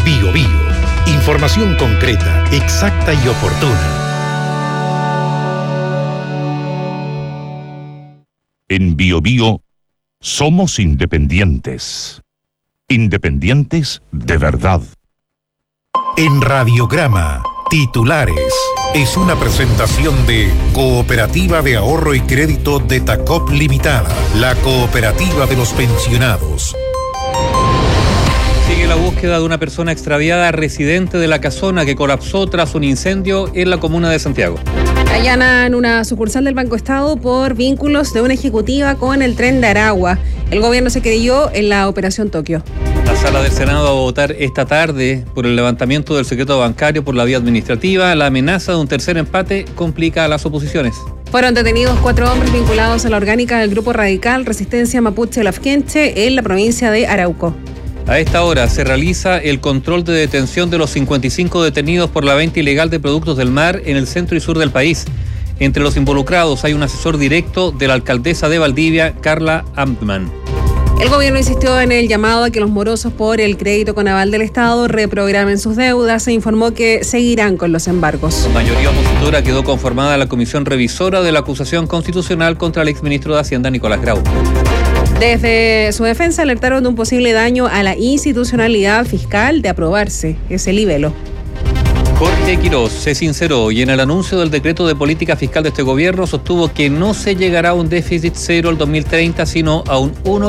Bio Bio. Información concreta, exacta y oportuna. En Bio Bio somos independientes. Independientes de verdad. En Radiograma, titulares. Es una presentación de Cooperativa de Ahorro y Crédito de Tacop Limitada, la cooperativa de los pensionados. Sigue la búsqueda de una persona extraviada residente de La Casona que colapsó tras un incendio en la comuna de Santiago. Allanan una sucursal del Banco Estado por vínculos de una ejecutiva con el Tren de Aragua. El gobierno se creyó en la Operación Tokio. La Sala del Senado va a votar esta tarde por el levantamiento del secreto bancario por la vía administrativa. La amenaza de un tercer empate complica a las oposiciones. Fueron detenidos 4 hombres vinculados a la orgánica del grupo radical Resistencia Mapuche Lafkenche en la provincia de Arauco. A esta hora se realiza el control de detención de los 55 detenidos por la venta ilegal de productos del mar en el centro y sur del país. Entre los involucrados hay un asesor directo de la alcaldesa de Valdivia, Carla Amtman. El gobierno insistió en el llamado a que los morosos por el crédito con aval del Estado reprogramen sus deudas e informó que seguirán con los embargos. La mayoría opositora quedó conformada la comisión revisora de la acusación constitucional contra el exministro de Hacienda, Nicolás Grau. Desde su defensa alertaron de un posible daño a la institucionalidad fiscal de aprobarse ese libelo. Jorge Quirós se sinceró y en el anuncio del decreto de política fiscal de este gobierno sostuvo que no se llegará a un déficit cero el 2030, sino a un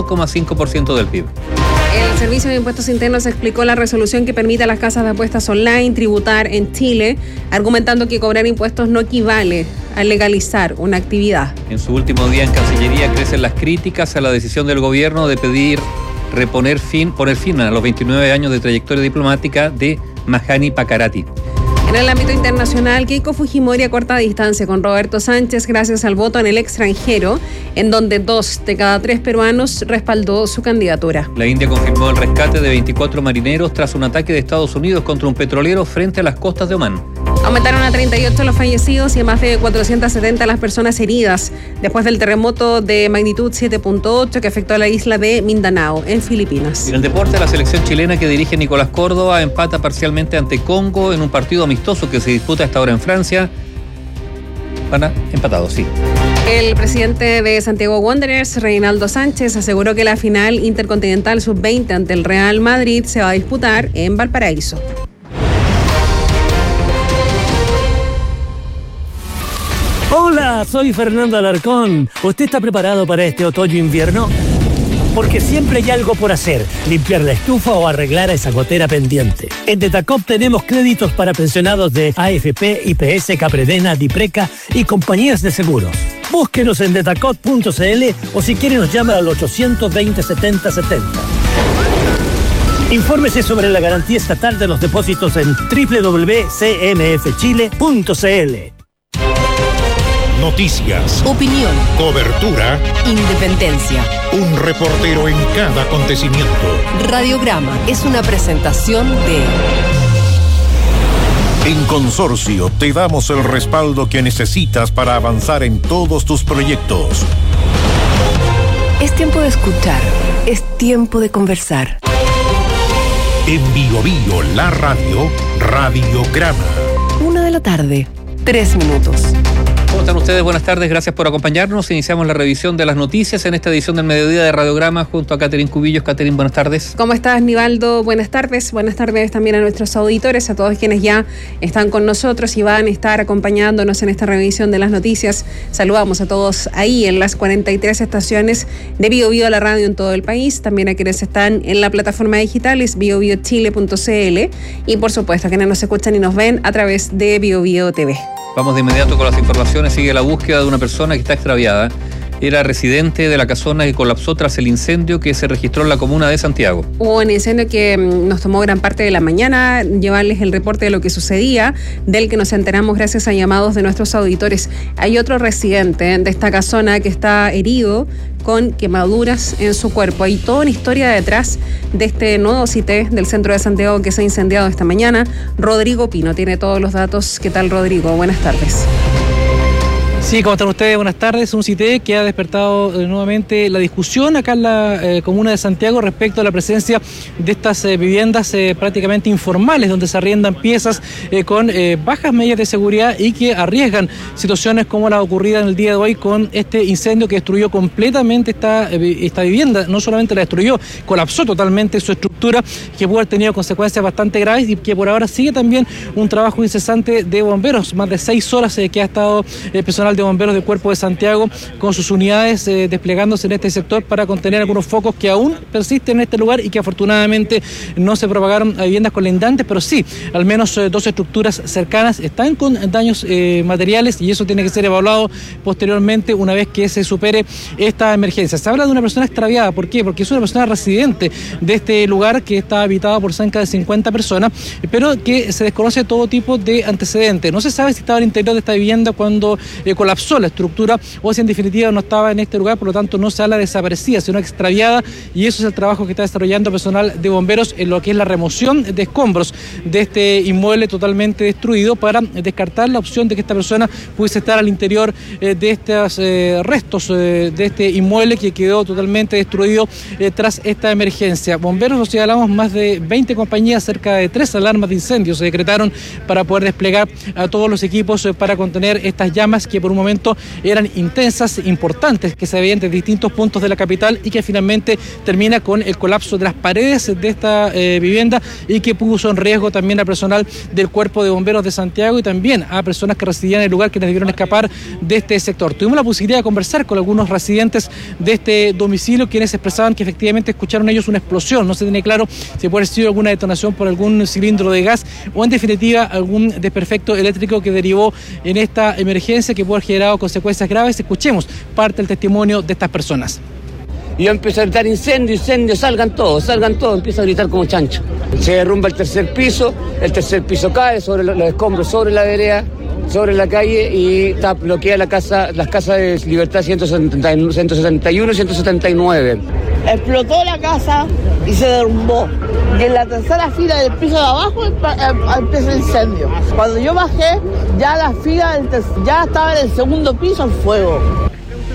1,5% del PIB. El Servicio de Impuestos Internos explicó la resolución que permite a las casas de apuestas online tributar en Chile, argumentando que cobrar impuestos no equivale a legalizar una actividad. En su último día en Cancillería crecen las críticas a la decisión del gobierno de pedir poner fin a los 29 años de trayectoria diplomática de Mahani Pakarati. En el ámbito internacional, Keiko Fujimori acorta distancia con Roberto Sánchez gracias al voto en el extranjero, en donde 2 de cada 3 peruanos respaldó su candidatura. La India confirmó el rescate de 24 marineros tras un ataque de Estados Unidos contra un petrolero frente a las costas de Omán. Aumentaron a 38 los fallecidos y a más de 470 las personas heridas después del terremoto de magnitud 7.8 que afectó a la isla de Mindanao, en Filipinas. En el deporte, la selección chilena que dirige Nicolás Córdoba empata parcialmente ante Congo en un partido amistoso que se disputa hasta ahora en Francia. Van empatados, sí. El presidente de Santiago Wanderers, Reinaldo Sánchez, aseguró que la final intercontinental sub-20 ante el Real Madrid se va a disputar en Valparaíso. Hola, soy Fernando Alarcón. ¿Usted está preparado para este otoño-invierno? Porque siempre hay algo por hacer, limpiar la estufa o arreglar esa gotera pendiente. En Detacop tenemos créditos para pensionados de AFP, IPS, Capredena, Dipreca y compañías de seguros. Búsquenos en detacop.cl o si quiere nos llama al 820 70 70. Infórmese sobre la garantía estatal de los depósitos en www.cmfchile.cl. Noticias, opinión, cobertura, independencia. Un reportero en cada acontecimiento. Radiograma es una presentación de... En Consorcio te damos el respaldo que necesitas para avanzar en todos tus proyectos. Es tiempo de escuchar, es tiempo de conversar. En Bio Bio, la radio, Radiograma. 1:00 p.m, 3 minutos. ¿Cómo están ustedes? Buenas tardes, gracias por acompañarnos. Iniciamos la revisión de las noticias en esta edición del mediodía de Radiograma junto a Catherine Cubillos. Catherine, buenas tardes. ¿Cómo estás, Nivaldo? Buenas tardes. Buenas tardes también a nuestros auditores, a todos quienes ya están con nosotros y van a estar acompañándonos en esta revisión de las noticias. Saludamos a todos ahí en las 43 estaciones de Bio Bio, la radio en todo el país. También a quienes están en la plataforma digital, es biobiochile.cl, y por supuesto a quienes nos escuchan y nos ven a través de Bio Bio TV. Vamos de inmediato con las informaciones. Sigue la búsqueda de una persona que está extraviada. Era residente de La Casona que colapsó tras el incendio que se registró en la comuna de Santiago. Hubo un incendio que nos tomó gran parte de la mañana llevarles el reporte de lo que sucedía, del que nos enteramos gracias a llamados de nuestros auditores. Hay otro residente de esta casona que está herido con quemaduras en su cuerpo. Hay toda una historia detrás de este nuevo CITE del centro de Santiago que se ha incendiado esta mañana. Rodrigo Pino tiene todos los datos. ¿Qué tal, Rodrigo? Buenas tardes. Sí, ¿cómo están ustedes? Buenas tardes. Un CITE que ha despertado nuevamente la discusión acá en la comuna de Santiago respecto a la presencia de estas viviendas prácticamente informales, donde se arriendan piezas con bajas medidas de seguridad y que arriesgan situaciones como la ocurrida en el día de hoy con este incendio que destruyó completamente esta vivienda. No solamente la destruyó, colapsó totalmente su estructura, que pudo haber tenido consecuencias bastante graves y que por ahora sigue también un trabajo incesante de bomberos. Más de 6 horas que ha estado el personal de bomberos del Cuerpo de Santiago con sus unidades desplegándose en este sector para contener algunos focos que aún persisten en este lugar y que afortunadamente no se propagaron a viviendas colindantes, pero sí, al menos 2 estructuras cercanas están con daños materiales y eso tiene que ser evaluado posteriormente una vez que se supere esta emergencia. Se habla de una persona extraviada, ¿por qué? Porque es una persona residente de este lugar que está habitado por cerca de 50 personas, pero que se desconoce todo tipo de antecedentes. No se sabe si estaba al interior de esta vivienda cuando colapsó la estructura o si en definitiva no estaba en este lugar, por lo tanto no se habla de desaparecida, sino extraviada, y eso es el trabajo que está desarrollando personal de bomberos en lo que es la remoción de escombros de este inmueble totalmente destruido para descartar la opción de que esta persona pudiese estar al interior de estos restos de este inmueble que quedó totalmente destruido tras esta emergencia. Bomberos, nos señalamos, más de 20 compañías, cerca de 3 alarmas de incendios se decretaron para poder desplegar a todos los equipos para contener estas llamas que por un momento eran intensas, importantes, que se veían de distintos puntos de la capital y que finalmente termina con el colapso de las paredes de esta vivienda y que puso en riesgo también al personal del Cuerpo de Bomberos de Santiago y también a personas que residían en el lugar, quienes debieron escapar de este sector. Tuvimos la posibilidad de conversar con algunos residentes de este domicilio, quienes expresaban que efectivamente escucharon ellos una explosión. No se tiene claro si puede haber sido alguna detonación por algún cilindro de gas o en definitiva algún desperfecto eléctrico que derivó en esta emergencia que puede haber generado consecuencias graves. Escuchemos parte del testimonio de estas personas. Y yo empiezo a gritar incendio, salgan todos, empiezo a gritar como chancho. Se derrumba el tercer piso cae sobre los escombros, sobre la vereda, sobre la calle y bloquea las casas de Libertad 171 y 179. Explotó la casa y se derrumbó. Y en la tercera fila del piso de abajo empezó el incendio. Cuando yo bajé, ya la fila ya estaba en el segundo piso en fuego.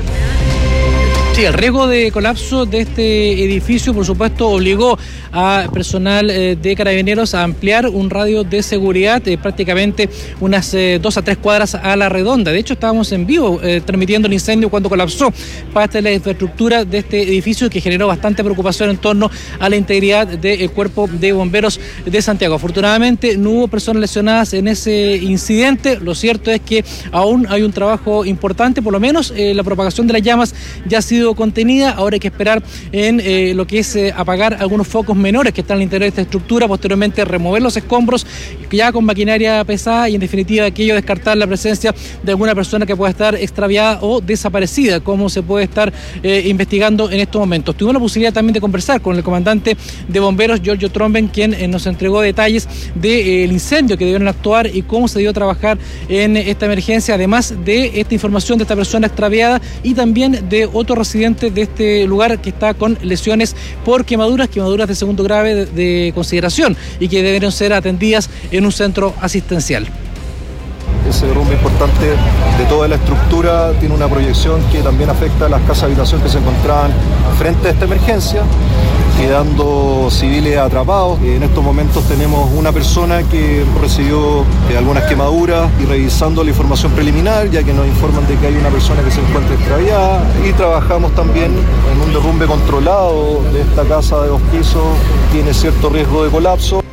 Sí, el riesgo de colapso de este edificio, por supuesto, obligó a personal de Carabineros a ampliar un radio de seguridad prácticamente unas 2 a 3 cuadras a la redonda. De hecho, estábamos en vivo transmitiendo el incendio cuando colapsó parte de la infraestructura de este edificio, que generó bastante preocupación en torno a la integridad del Cuerpo de Bomberos de Santiago. Afortunadamente, no hubo personas lesionadas en ese incidente. Lo cierto es que aún hay un trabajo importante, por lo menos la propagación de las llamas ya ha sido contenida. Ahora hay que esperar en lo que es apagar algunos focos menores que están al interior de esta estructura, posteriormente remover los escombros ya con maquinaria pesada y en definitiva aquello descartar la presencia de alguna persona que pueda estar extraviada o desaparecida, como se puede estar investigando en estos momentos. Tuvimos la posibilidad también de conversar con el comandante de bomberos, Giorgio Tromben, quien nos entregó detalles del incendio que debieron actuar y cómo se dio a trabajar en esta emergencia, además de esta información de esta persona extraviada y también de otro residente de este lugar que está con lesiones por quemaduras de segundo grave de consideración y que debieron ser atendidas en un centro asistencial. Ese derrumbe importante de toda la estructura tiene una proyección que también afecta a las casas de habitación que se encontraban frente a esta emergencia, quedando civiles atrapados. En estos momentos tenemos una persona que recibió algunas quemaduras y revisando la información preliminar, ya que nos informan de que hay una persona que se encuentra extraviada, y trabajamos también en un derrumbe controlado de esta casa de 2 pisos, tiene cierto riesgo de colapso.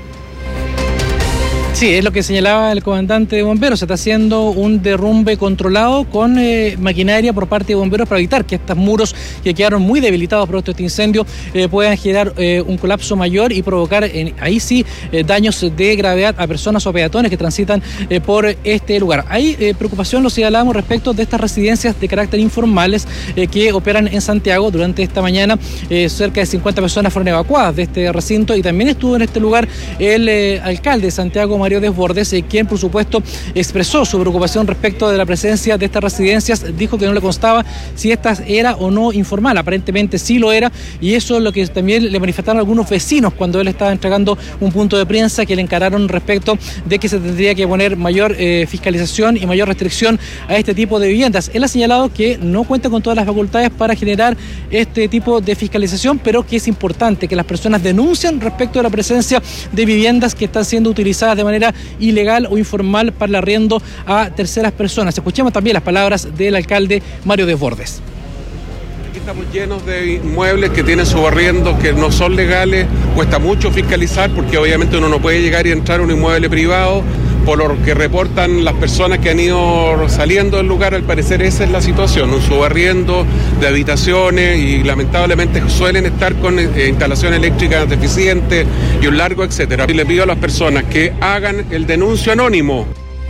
Sí, es lo que señalaba el comandante de bomberos. Se está haciendo un derrumbe controlado con maquinaria por parte de bomberos para evitar que estos muros que quedaron muy debilitados producto de este incendio puedan generar un colapso mayor y provocar ahí sí daños de gravedad a personas o peatones que transitan por este lugar. Hay preocupación, lo señalábamos, respecto de estas residencias de carácter informales que operan en Santiago. Durante esta mañana cerca de 50 personas fueron evacuadas de este recinto y también estuvo en este lugar el alcalde de Santiago, Mario Desbordes, quien por supuesto expresó su preocupación respecto de la presencia de estas residencias. Dijo que no le constaba si esta era o no informal, aparentemente sí lo era, y eso es lo que también le manifestaron algunos vecinos cuando él estaba entregando un punto de prensa, que le encararon respecto de que se tendría que poner mayor fiscalización y mayor restricción a este tipo de viviendas. Él ha señalado que no cuenta con todas las facultades para generar este tipo de fiscalización, pero que es importante que las personas denuncien respecto de la presencia de viviendas que están siendo utilizadas de manera ilegal o informal para el arriendo a terceras personas. Escuchemos también las palabras del alcalde Mario Desbordes. Aquí estamos llenos de inmuebles que tienen subarriendos que no son legales. Cuesta mucho fiscalizar porque obviamente uno no puede llegar y entrar a un inmueble privado. Por lo que reportan las personas que han ido saliendo del lugar, al parecer esa es la situación, un subarriendo de habitaciones y lamentablemente suelen estar con instalaciones eléctricas deficientes y un largo etcétera. Y le pido a las personas que hagan el denuncio anónimo.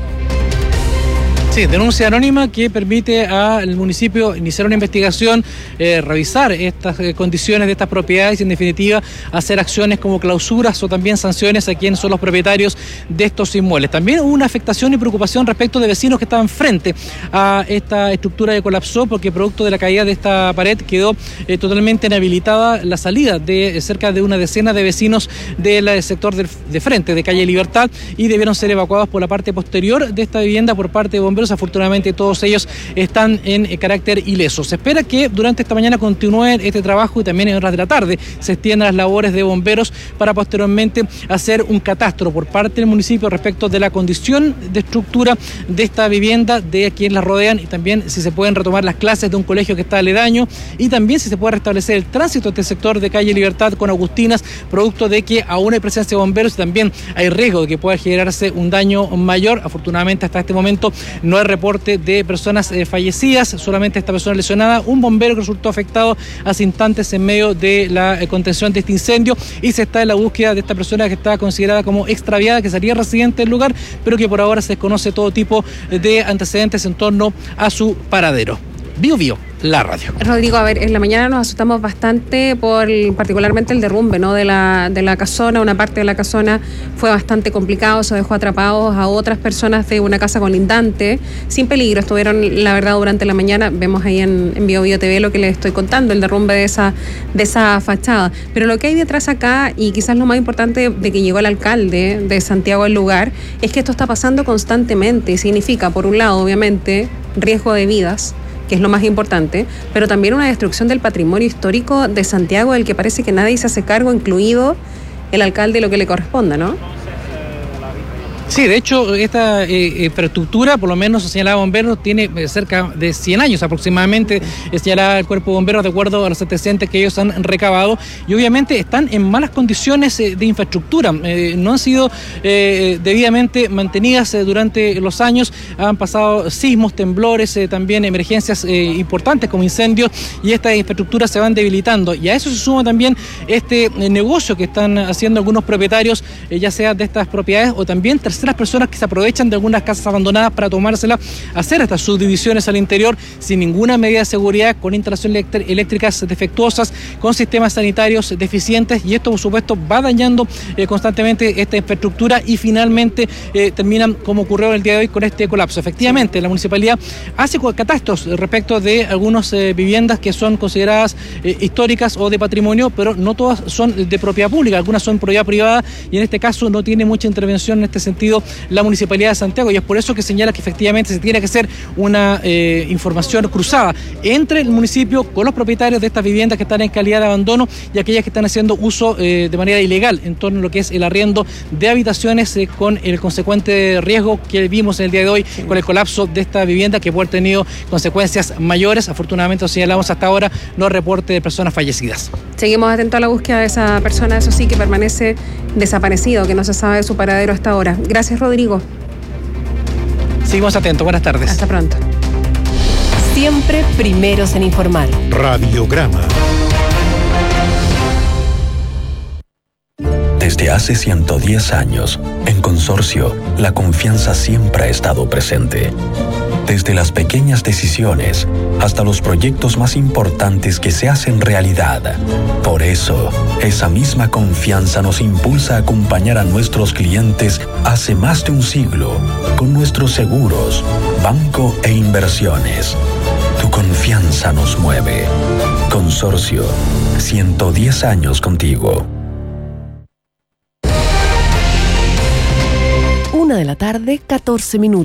Sí, denuncia anónima que permite al municipio iniciar una investigación, revisar estas condiciones de estas propiedades y en definitiva hacer acciones como clausuras o también sanciones a quienes son los propietarios de estos inmuebles. También hubo una afectación y preocupación respecto de vecinos que estaban frente a esta estructura que colapsó porque producto de la caída de esta pared quedó totalmente inhabilitada la salida de cerca de una decena de vecinos del sector de frente de calle Libertad y debieron ser evacuados por la parte posterior de esta vivienda por parte de bomberos. Afortunadamente todos ellos están en carácter ileso. Se espera que durante esta mañana continúen este trabajo y también en horas de la tarde se extiendan las labores de bomberos para posteriormente hacer un catastro por parte del municipio respecto de la condición de estructura de esta vivienda, de quienes la rodean y también si se pueden retomar las clases de un colegio que está aledaño y también si se puede restablecer el tránsito de este sector de calle Libertad con Agustinas, producto de que aún hay presencia de bomberos y también hay riesgo de que pueda generarse un daño mayor. Afortunadamente hasta este momento no hay reporte de personas fallecidas, solamente esta persona lesionada, un bombero que resultó afectado hace instantes en medio de la contención de este incendio y se está en la búsqueda de esta persona que está considerada como extraviada, que sería residente del lugar, pero que por ahora se desconoce todo tipo de antecedentes en torno a su paradero. Bio Bio, la radio. Rodrigo, a ver, en la mañana nos asustamos bastante por particularmente el derrumbe, ¿no? de la casona. Una parte de la casona fue bastante complicado, se dejó atrapados a otras personas de una casa colindante, sin peligro. Estuvieron, la verdad, durante la mañana, vemos ahí en Bio Bio TV lo que les estoy contando, el derrumbe de esa fachada. Pero lo que hay detrás acá, y quizás lo más importante de que llegó el alcalde de Santiago al lugar, es que esto está pasando constantemente y significa, por un lado, obviamente, riesgo de vidas, que es lo más importante, pero también una destrucción del patrimonio histórico de Santiago, del que parece que nadie se hace cargo, incluido el alcalde, lo que le corresponda, ¿no? Sí, de hecho, esta infraestructura, por lo menos señalaba bomberos, tiene cerca de 100 años aproximadamente, señalaba el cuerpo de bomberos de acuerdo a los antecedentes que ellos han recabado, y obviamente están en malas condiciones de infraestructura, no han sido debidamente mantenidas durante los años, han pasado sismos, temblores, también emergencias importantes como incendios, y estas infraestructuras se van debilitando, y a eso se suma también este negocio que están haciendo algunos propietarios, ya sea de estas propiedades o también terceras personas que se aprovechan de algunas casas abandonadas para tomárselas, hacer estas subdivisiones al interior sin ninguna medida de seguridad, con instalaciones eléctricas defectuosas, con sistemas sanitarios deficientes, y esto por supuesto va dañando constantemente esta infraestructura y finalmente terminan como ocurrió el día de hoy con este colapso. Efectivamente, la municipalidad hace catastros respecto de algunas viviendas que son consideradas históricas o de patrimonio, pero no todas son de propiedad pública, algunas son propiedad privada y en este caso no tiene mucha intervención en este sentido la Municipalidad de Santiago, y es por eso que señala que efectivamente se tiene que hacer una información cruzada entre el municipio con los propietarios de estas viviendas que están en calidad de abandono y aquellas que están haciendo uso de manera ilegal en torno a lo que es el arriendo de habitaciones con el consecuente riesgo que vimos en el día de hoy con el colapso de esta vivienda, que puede haber tenido consecuencias mayores. Afortunadamente, lo señalamos hasta ahora, no hay reporte de personas fallecidas. Seguimos atentos a la búsqueda de esa persona, eso sí, que permanece desaparecido, que no se sabe de su paradero hasta ahora. Gracias, Rodrigo. Seguimos atentos. Buenas tardes. Hasta pronto. Siempre primeros en informar. Radiograma. Desde hace 110 años, en Consorcio, la confianza siempre ha estado presente. desde las pequeñas decisiones hasta los proyectos más importantes que se hacen realidad. Por eso, esa misma confianza nos impulsa a acompañar a nuestros clientes hace más de un siglo con nuestros seguros, banco e inversiones. Tu confianza nos mueve. Consorcio, 110 años contigo. 1:14 p.m.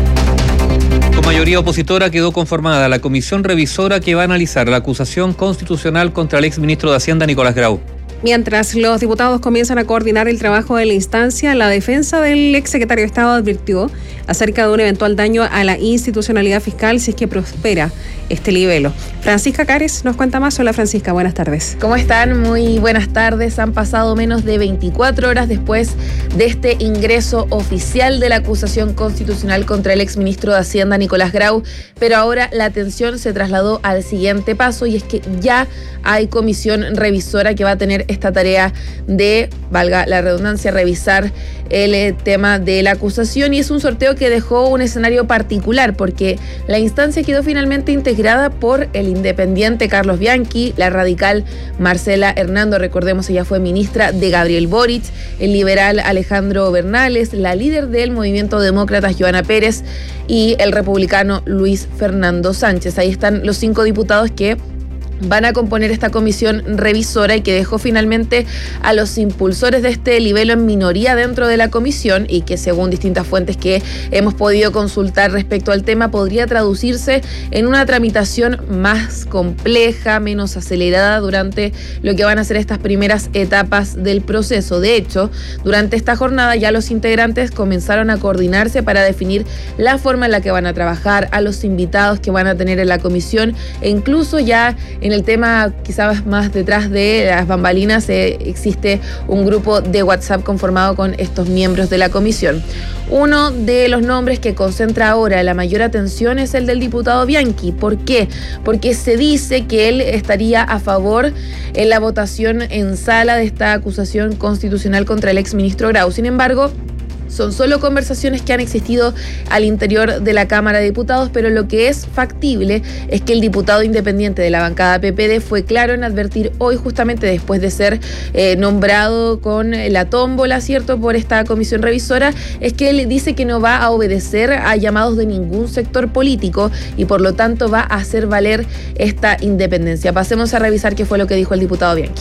Con mayoría opositora quedó conformada la comisión revisora que va a analizar la acusación constitucional contra el exministro de Hacienda, Nicolás Grau. Mientras los diputados comienzan a coordinar el trabajo de la instancia, la defensa del exsecretario de Estado advirtió acerca de un eventual daño a la institucionalidad fiscal si es que prospera este libelo. Francisca Cares nos cuenta más. Hola Francisca, buenas tardes. ¿Cómo están? Muy buenas tardes. Han pasado menos de 24 horas después de este ingreso oficial de la acusación constitucional contra el exministro de Hacienda, Nicolás Grau, pero ahora la atención se trasladó al siguiente paso y es que ya hay comisión revisora que va a tener esta tarea de, valga la redundancia, revisar el tema de la acusación, y es un sorteo que dejó un escenario particular porque la instancia quedó finalmente integrada por el independiente Carlos Bianchi, la radical Marcela Hernando, recordemos ella fue ministra de Gabriel Boric, el liberal Alejandro Bernales, la líder del movimiento demócrata Joana Pérez y el republicano Luis Fernando Sánchez. Ahí están los 5 diputados que van a componer esta comisión revisora y que dejó finalmente a los impulsores de este libelo en minoría dentro de la comisión y que, según distintas fuentes que hemos podido consultar respecto al tema, podría traducirse en una tramitación más compleja, menos acelerada durante lo que van a ser estas primeras etapas del proceso. De hecho, durante esta jornada ya los integrantes comenzaron a coordinarse para definir la forma en la que van a trabajar, a los invitados que van a tener en la comisión e incluso ya en el tema quizás más detrás de las bambalinas existe un grupo de WhatsApp conformado con estos miembros de la comisión. Uno de los nombres que concentra ahora la mayor atención es el del diputado Bianchi. ¿Por qué? Porque se dice que él estaría a favor en la votación en sala de esta acusación constitucional contra el exministro Grau. Sin embargo, son solo conversaciones que han existido al interior de la Cámara de Diputados, pero lo que es factible es que el diputado independiente de la bancada PPD fue claro en advertir hoy, justamente después de ser nombrado con la tómbola, ¿cierto?, por esta comisión revisora, es que él dice que no va a obedecer a llamados de ningún sector político y por lo tanto va a hacer valer esta independencia. Pasemos a revisar qué fue lo que dijo el diputado Bianchi.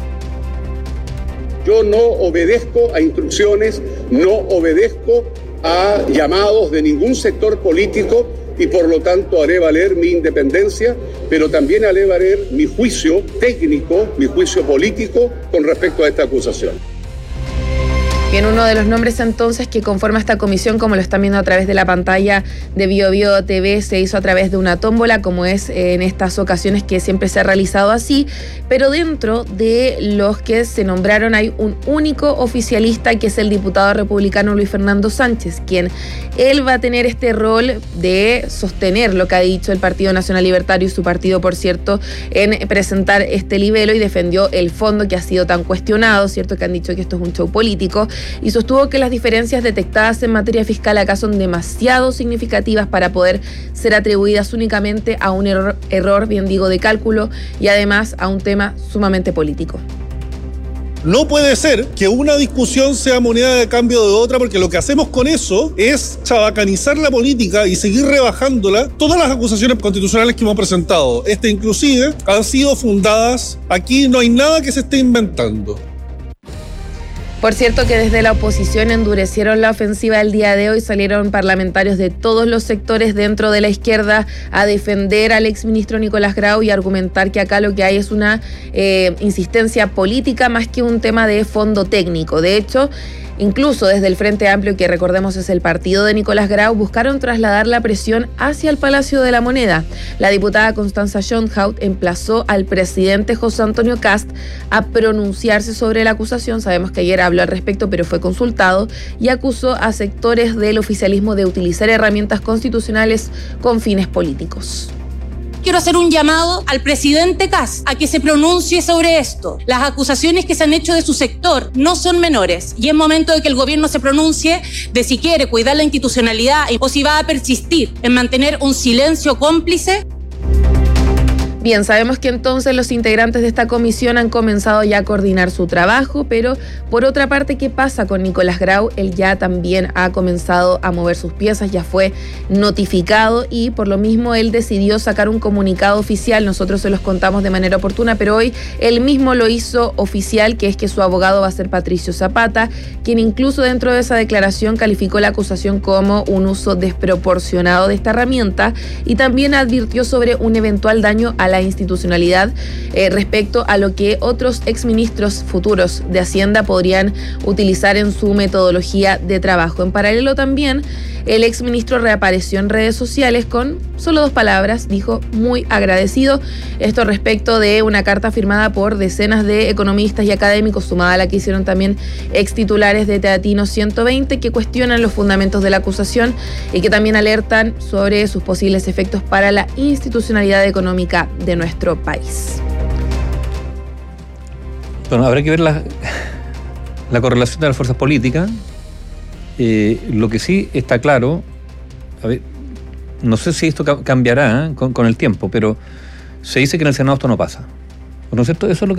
Yo no obedezco a instrucciones, no obedezco a llamados de ningún sector político y por lo tanto haré valer mi independencia, pero también haré valer mi juicio técnico, mi juicio político con respecto a esta acusación. Bien, uno de los nombres entonces que conforma esta comisión, como lo están viendo a través de la pantalla de BioBio TV, se hizo a través de una tómbola, como es en estas ocasiones que siempre se ha realizado así, pero dentro de los que se nombraron hay un único oficialista que es el diputado republicano Luis Fernando Sánchez, quien él va a tener este rol de sostener lo que ha dicho el Partido Nacional Libertario y su partido, por cierto, en presentar este libelo, y defendió el fondo que ha sido tan cuestionado, ¿cierto?, que han dicho que esto es un show político, y sostuvo que las diferencias detectadas en materia fiscal acá son demasiado significativas para poder ser atribuidas únicamente a un error, bien digo, de cálculo y además a un tema sumamente político. No puede ser que una discusión sea moneda de cambio de otra, porque lo que hacemos con eso es chabacanizar la política y seguir rebajándola. Todas las acusaciones constitucionales que hemos presentado, inclusive, han sido fundadas. Aquí no hay nada que se esté inventando. Por cierto que desde la oposición endurecieron la ofensiva el día de hoy, salieron parlamentarios de todos los sectores dentro de la izquierda a defender al exministro Nicolás Grau y argumentar que acá lo que hay es una insistencia política más que un tema de fondo técnico. De hecho, incluso desde el Frente Amplio, que recordemos es el partido de Nicolás Grau, buscaron trasladar la presión hacia el Palacio de la Moneda. La diputada Constanza Schoenhout emplazó al presidente José Antonio Kast a pronunciarse sobre la acusación. Sabemos que ayer habló al respecto, pero fue consultado, y acusó a sectores del oficialismo de utilizar herramientas constitucionales con fines políticos. quiero hacer un llamado al presidente Kast a que se pronuncie sobre esto. Las acusaciones que se han hecho de su sector no son menores y es momento de que el gobierno se pronuncie de si quiere cuidar la institucionalidad o si va a persistir en mantener un silencio cómplice. Bien, sabemos que entonces los integrantes de esta comisión han comenzado ya a coordinar su trabajo, pero por otra parte, ¿qué pasa con Nicolás Grau? Él ya también ha comenzado a mover sus piezas, ya fue notificado y por lo mismo él decidió sacar un comunicado oficial. Nosotros se los contamos de manera oportuna, pero hoy él mismo lo hizo oficial, que es que su abogado va a ser Patricio Zapata, quien incluso dentro de esa declaración calificó la acusación como un uso desproporcionado de esta herramienta y también advirtió sobre un eventual daño a la institucionalidad respecto a lo que otros exministros futuros de Hacienda podrían utilizar en su metodología de trabajo. En paralelo también, el exministro reapareció en redes sociales con solo 2 palabras, dijo muy agradecido. Esto respecto de una carta firmada por decenas de economistas y académicos, sumada a la que hicieron también extitulares de Teatinos 120, que cuestionan los fundamentos de la acusación y que también alertan sobre sus posibles efectos para la institucionalidad económica de nuestro país. Bueno, habrá que ver la correlación de las fuerzas políticas. Lo que sí está claro, a ver, no sé si esto cambiará con el tiempo, pero se dice que en el Senado esto no pasa. ¿No es cierto? Eso es lo que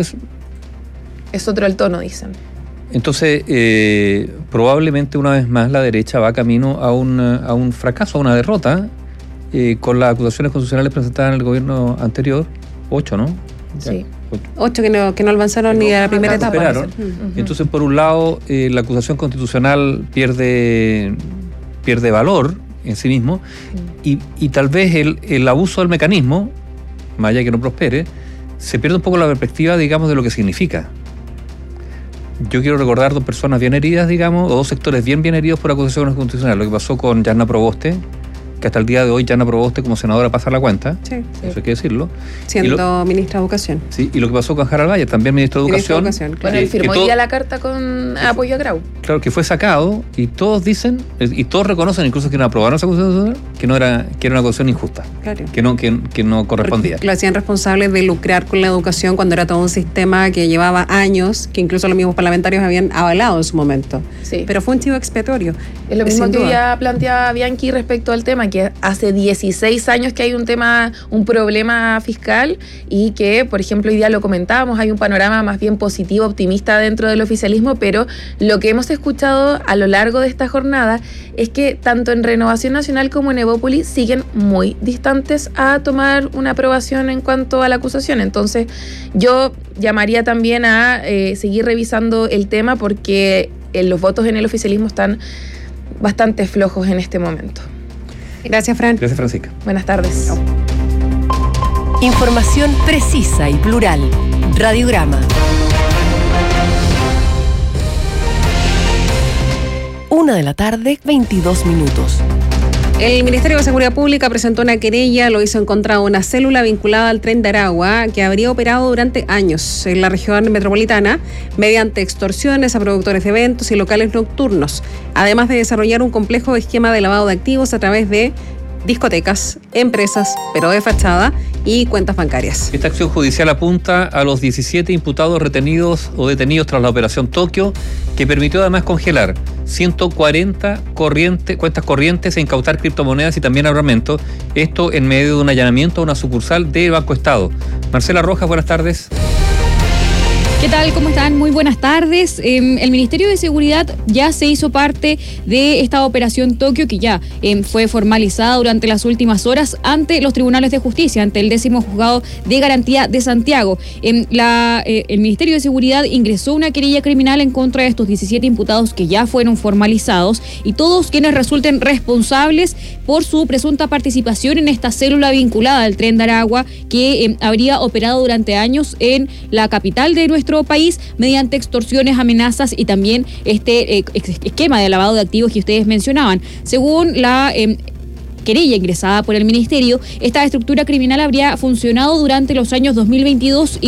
es otro el tono, dicen. Entonces, probablemente una vez más la derecha va camino a un fracaso, a una derrota, con las acusaciones constitucionales presentadas en el gobierno anterior, 8, ¿no? Sí. 8 que no avanzaron ni a la primera etapa. Entonces, por un lado, la acusación constitucional pierde valor en sí mismo y tal vez el abuso del mecanismo, más allá de que no prospere, se pierde un poco la perspectiva, digamos, de lo que significa. Yo quiero recordar 2 personas bien heridas, digamos, o 2 sectores bien heridos por acusaciones constitucionales. Lo que pasó con Yarna Proboste, que hasta el día de hoy Yarna Proboste como senadora pasa la cuenta, eso hay que decirlo. Siendo ministra de Educación. Sí, y lo que pasó con Harald Valle, también ministro de Educación. Claro. Bueno, él firmó ya la carta con apoyo a Grau. Claro, que fue sacado y todos dicen, y todos reconocen, incluso quienes aprobaron esa acusación, que era una acusación injusta, claro. que no correspondía. Porque lo hacían responsable de lucrar con la educación cuando era todo un sistema que llevaba años, que incluso los mismos parlamentarios habían avalado en su momento. Sí. Pero fue un chivo expiatorio. Es lo mismo que ya planteaba Bianchi respecto al tema, que hace 16 años que hay un problema fiscal y que, por ejemplo, hoy día lo comentábamos, hay un panorama más bien positivo, optimista dentro del oficialismo, pero lo que hemos escuchado a lo largo de esta jornada es que tanto en Renovación Nacional como en Evópolis siguen muy distantes a tomar una aprobación en cuanto a la acusación. Entonces, yo llamaría también a seguir revisando el tema porque los votos en el oficialismo están bastante flojos en este momento. Gracias, Fran. Gracias, Francisca. Buenas tardes. Información precisa y plural. Radiograma. 1:22 p.m. El Ministerio de Seguridad Pública presentó una querella, lo hizo en contra de una célula vinculada al Tren de Aragua que habría operado durante años en la región metropolitana mediante extorsiones a productores de eventos y locales nocturnos, además de desarrollar un complejo esquema de lavado de activos a través de discotecas, empresas, pero de fachada y cuentas bancarias. Esta acción judicial apunta a los 17 imputados retenidos o detenidos tras la operación Tokio, que permitió además congelar 140 cuentas corrientes e incautar criptomonedas y también armamento. Esto en medio de un allanamiento a una sucursal de Banco Estado. Marcela Rojas, buenas tardes. ¿Qué tal? ¿Cómo están? Muy buenas tardes. El Ministerio de Seguridad ya se hizo parte de esta operación Tokio que ya fue formalizada durante las últimas horas ante los tribunales de justicia, ante el 10º Juzgado de Garantía de Santiago. El Ministerio de Seguridad ingresó una querella criminal en contra de estos 17 imputados que ya fueron formalizados y todos quienes resulten responsables por su presunta participación en esta célula vinculada al Tren de Aragua que habría operado durante años en la capital de nuestro país mediante extorsiones, amenazas y también este esquema de lavado de activos que ustedes mencionaban. Según la querella ingresada por el Ministerio, esta estructura criminal habría funcionado durante los años 2022 y